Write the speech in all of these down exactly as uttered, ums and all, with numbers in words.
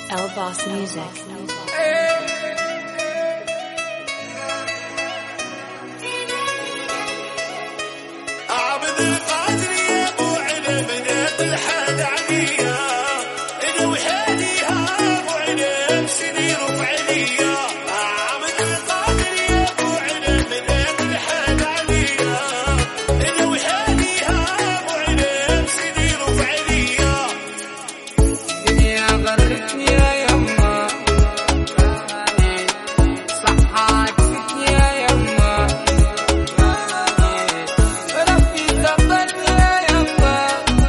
L-Boss Music. عبد القادر يا ابو علي بنات الحال عليا اذا وحاليها ابو علي بسنين وفعليا عبد القادر يا ابو علي بنات الحال عليا اذا وحاليها ابو علي بسنين وفعليا الدنيا غرتني يا يما صحات فتني يا يما ربي ثبتني يا يما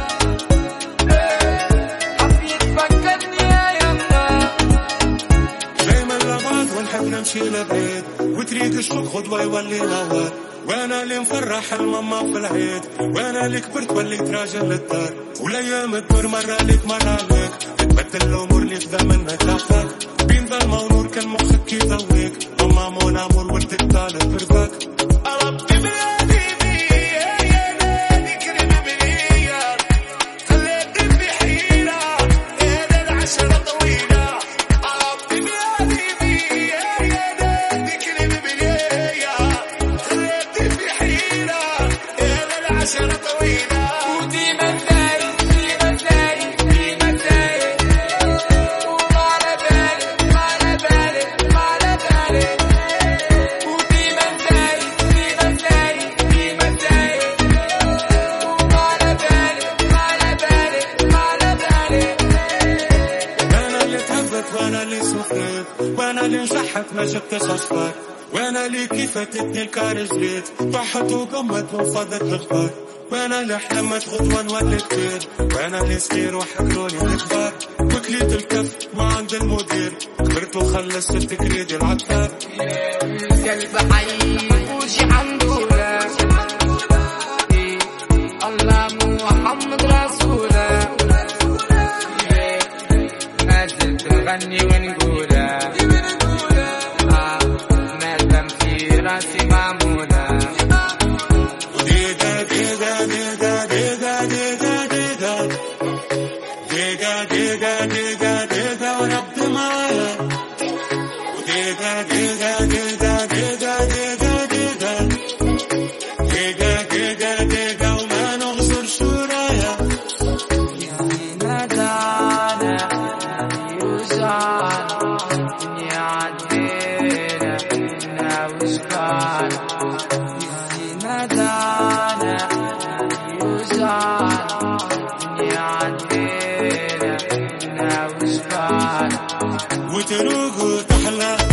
حبيت فكرني يا يما دايما لبعض ونحب نمشي لبعيد وتريد الشوق غدوة يولي نوار وانا اللي مفرح الماما في العيد وانا اللي كبرت وليت راجل للدار والايام تدور مرة ليك مرة ليك تتبدل الامور اللي خدا منك لاخاك بين ظلمة ونور كان مخك يضويك ماما مون امور ولدك طالب برفاك ربي بلادي بيا يا نادي كريم بليا خليتني بحيرة يا العشرة طويلة ربي بلادي بيا يا نادي كريم بليا خليتني بحيرة يا العشرة طويلة وديما دايق ديما دايق ديما دايق وما على بالي ما على بالي ما على بالي وديما دايق ديما دايق ديما دايق وما على بالي ما على بالي ما على بالي وانا اللي تعبت وانا اللي سخرت وانا اللي نجحت ما جبتش اصفار وانا اللي كيف تدني الكار جريت طاحت وقمت وفضت الغبار وانا اللي حلمت غدوة نولي كبير وانا اللي صغير وحكروني الكبار وكليت الكف ما عند المدير كبرت وخلصت التكريد العطار القلب حي وجي حمدوله الله محمد رسوله ما زلت نغني ونقوله ما دام في راسي معموله ديدا ديدا ديدا ديدا ديدا ديدا ديدا ديدا ديدا ديدا وربي معايا وديدا ديدا ديدا ديدا ديدا ديدا ديدا ديدا ديدا وما نغزر شورايا ندانا يوجعنا الدنيا عدينا إنا وشكانا ندانا يوجعنا الدنيا عدينا إنا وشكانا وتروق وتحلى